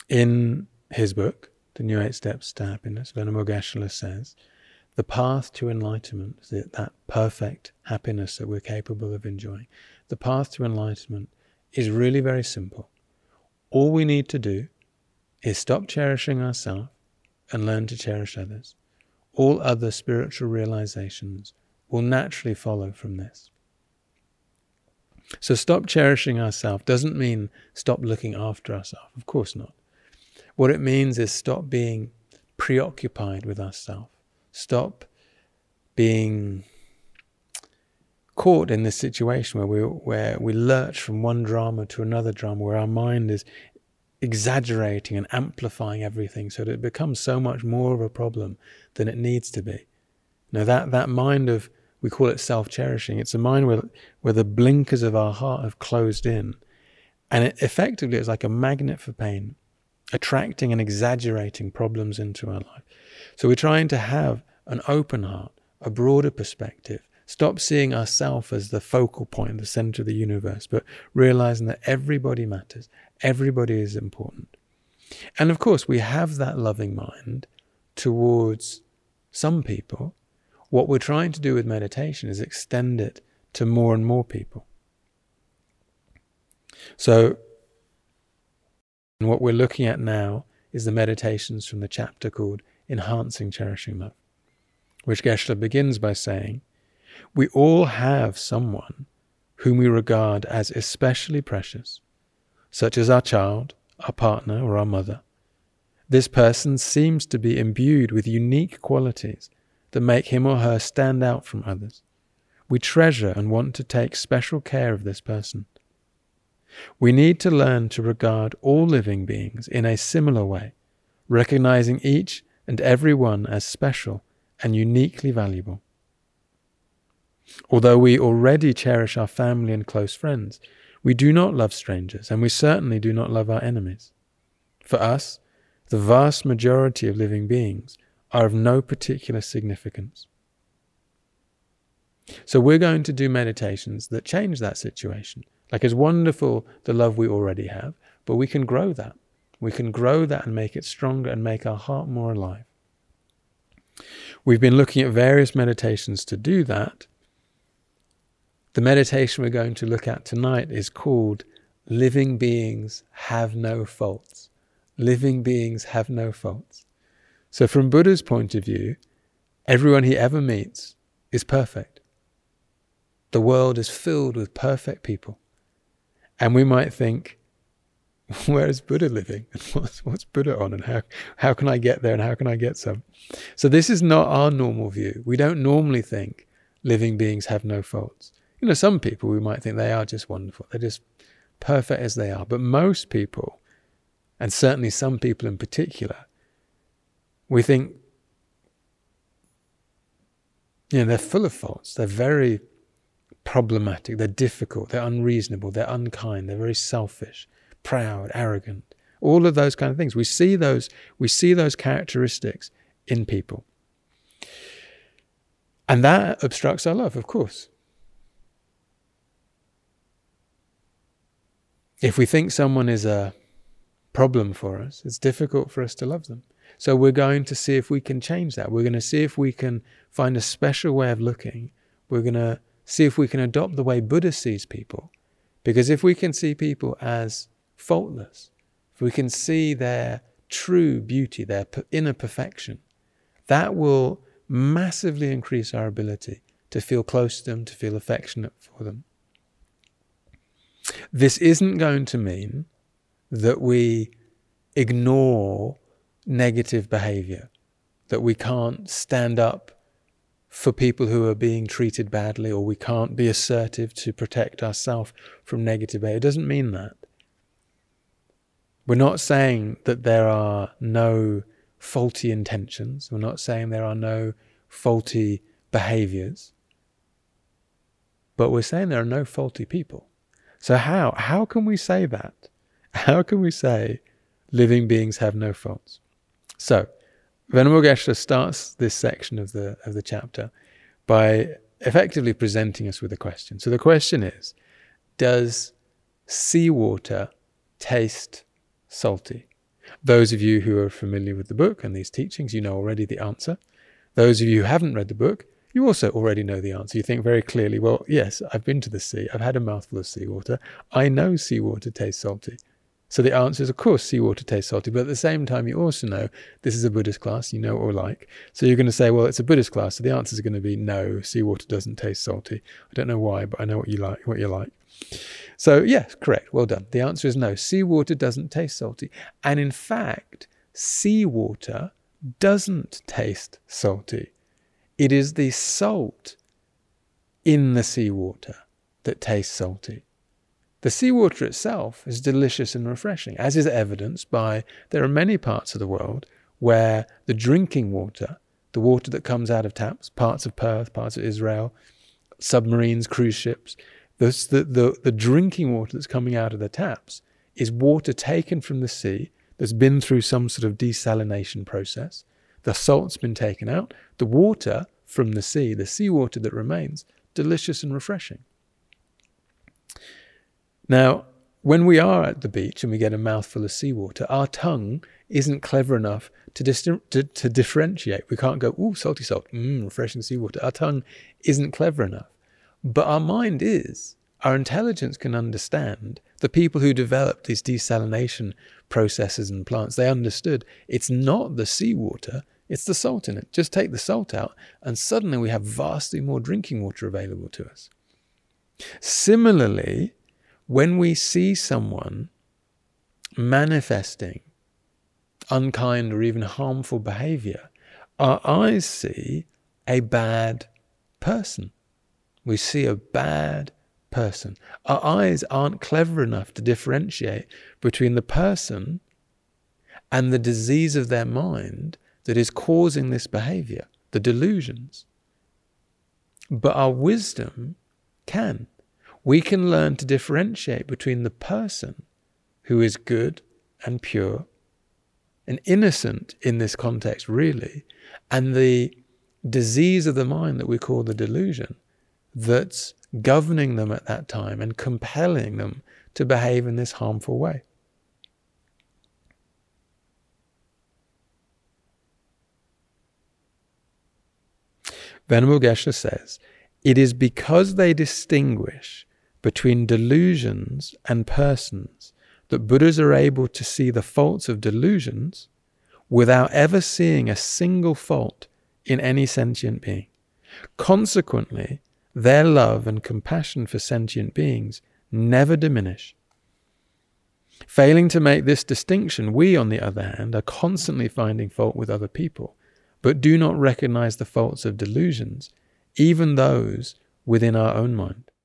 In his book, The New 8 Steps to Happiness, Venerable Geshe-la says, the path to enlightenment, that perfect happiness that we're capable of enjoying, the path to enlightenment is really very simple. All we need to do is stop cherishing ourselves and learn to cherish others. All other spiritual realizations will naturally follow from this. So stop cherishing ourselves doesn't mean stop looking after ourselves. Of course not. What it means is stop being preoccupied with ourselves. Stop being caught in this situation where we lurch from one drama to another drama, where our mind is exaggerating and amplifying everything so that it becomes so much more of a problem than it needs to be. Now that mind of, we call it self-cherishing, it's a mind where the blinkers of our heart have closed in, and it effectively is like a magnet for pain, attracting and exaggerating problems into our life. So we're trying to have an open heart, a broader perspective, stop seeing ourselves as the focal point, the center of the universe, but realizing that everybody matters, everybody is important. And of course, we have that loving mind towards some people. What we're trying to do with meditation is extend it to more and more people. So what we're looking at now is the meditations from the chapter called Enhancing Cherishing Love, which Geshe-la begins by saying, we all have someone whom we regard as especially precious, such as our child, our partner, or our mother. This person seems to be imbued with unique qualities that make him or her stand out from others. We treasure and want to take special care of this person. We need to learn to regard all living beings in a similar way, recognizing each and every one as special and uniquely valuable. Although we already cherish our family and close friends, we do not love strangers, and we certainly do not love our enemies. For us, the vast majority of living beings are of no particular significance. So we're going to do meditations that change that situation. Like, it's wonderful the love we already have, but we can grow that. We can grow that and make it stronger and make our heart more alive. We've been looking at various meditations to do that. The meditation we're going to look at tonight is called Living Beings Have No Faults. Living beings have no faults. So from Buddha's point of view, everyone he ever meets is perfect. The world is filled with perfect people. And we might think, where is Buddha living? What's Buddha on? And how can I get there, and how can I get some? So this is not our normal view. We don't normally think living beings have no faults. You know, some people, we might think they are just wonderful. They're just perfect as they are. But most people, and certainly some people in particular, we think, you know, they're full of faults. They're very problematic. They're difficult. They're unreasonable. They're unkind. They're very selfish, proud, arrogant. All of those kind of things. We see those characteristics in people. And that obstructs our love, of course. If we think someone is a problem for us, it's difficult for us to love them. So we're going to see if we can change that. We're going to see if we can find a special way of looking. We're going to see if we can adopt the way Buddha sees people. Because if we can see people as faultless, if we can see their true beauty, their inner perfection, that will massively increase our ability to feel close to them, to feel affectionate for them. This isn't going to mean that we ignore negative behavior, that we can't stand up for people who are being treated badly, or we can't be assertive to protect ourselves from negative behavior. It doesn't mean that. We're not saying that there are no faulty intentions. We're not saying there are no faulty behaviors. But we're saying there are no faulty people. So how can we say that? How can we say living beings have no faults? So Venerable Geshe-la starts this section of the chapter by effectively presenting us with a question. So the question is, does seawater taste salty? Those of you who are familiar with the book and these teachings, you know already the answer. Those of you who haven't read the book, you also already know the answer. You think very clearly, well, yes, I've been to the sea. I've had a mouthful of seawater. I know seawater tastes salty. So the answer is, of course, seawater tastes salty. But at the same time, you also know this is a Buddhist class. You know what we're like. So you're going to say, well, it's a Buddhist class. So the answer is going to be no, seawater doesn't taste salty. I don't know why, but I know what you like, what you're like. So yes, correct. Well done. The answer is no, seawater doesn't taste salty. And in fact, seawater doesn't taste salty. It is the salt in the seawater that tastes salty. The seawater itself is delicious and refreshing, as is evidenced by there are many parts of the world where the drinking water, the water that comes out of taps, parts of Perth, parts of Israel, submarines, cruise ships, the drinking water that's coming out of the taps is water taken from the sea that's been through some sort of desalination process. The salt's been taken out. The water from the seawater that remains, delicious and refreshing. Now, when we are at the beach and we get a mouthful of seawater, our tongue isn't clever enough to differentiate. We can't go, ooh, salty salt, refreshing seawater. Our tongue isn't clever enough. But our mind is. Our intelligence can understand. The people who developed these desalination processes and plants, they understood it's not the seawater, it's the salt in it. Just take the salt out and suddenly we have vastly more drinking water available to us. Similarly, when we see someone manifesting unkind or even harmful behavior, our eyes see a bad person. We see a bad person. Our eyes aren't clever enough to differentiate between the person and the disease of their mind that is causing this behavior, the delusions. But our wisdom can. We can learn to differentiate between the person who is good and pure and innocent in this context, really, and the disease of the mind that we call the delusion that's governing them at that time and compelling them to behave in this harmful way. Venerable Geshe says, it is because they distinguish between delusions and persons that Buddhas are able to see the faults of delusions without ever seeing a single fault in any sentient being. Consequently, their love and compassion for sentient beings never diminish. Failing to make this distinction, we, on the other hand, are constantly finding fault with other people, but do not recognize the faults of delusions, even those within our own mind.